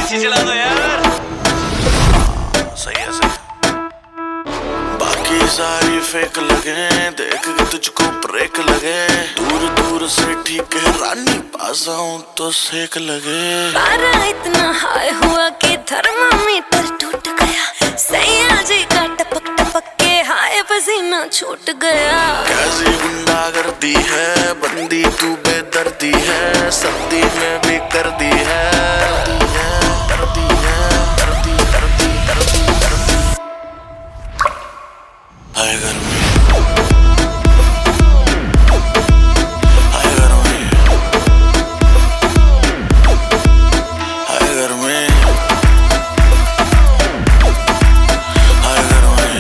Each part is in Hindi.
अच्छी चला दो यार। सही है सही। बाकी सारी फेक लगे, देख के तुझको ब्रेक लगे। दूर दूर से ठीक है रानी, पास आऊं तो सेक लगे। पारा इतना हाई हुआ कि थर्मामीटर टूट गया। सैया जी का टपक टपक के हाय पसीना छूट गया। कैसी गुंडागर्दी है, बंदी तू बेदर्दी है। सर्दी में भी कर दी है, हाय गर्मी, हाय गर्मी, हाय गर्मी, हाय गर्मी।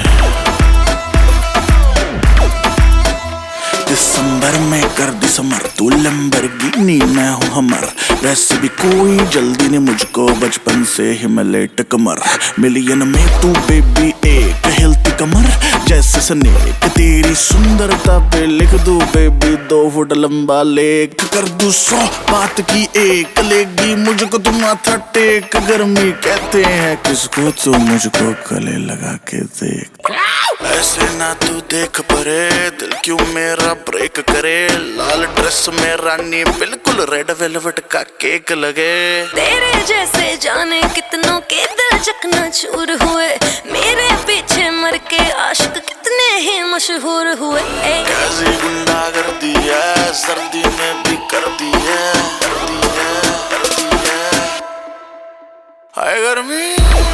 दिसंबर में कर दिसंबर, तू लैम्बोर्गिनी मैं हूँ हमर। वैसे भी कोई जल्दी नहीं मुझको, बचपन से ही मैं लेट कमर। मिलियन में तू बेबी एक हिलती कमर जैसे स्नेक। तेरी सुंदरता पे लिख दूं बेबी 2 फुट लंबा लेख। कर दूं 100 बात की एक, लेगी मुझको तुम माथा टेक। गर्मी कहते हैं किसको, तो मुझको गले लगा के देख। ऐसे ना तू देख परे, दिल क्यों मेरा ब्रेक करे। लाल ड्रेस में रानी बिल्कुल रेड वेलवेट का केक लगे। तेरे जैसे जाने कितनों के दिल चकनाचूर हुए। मेरे पीछे मर के आशिक कितने ही मशहूर हुए। कैसी गुंडागर्दी है, सर्दी में भी कर दी है, कर दी है, कर दी है। हाय गर्मी।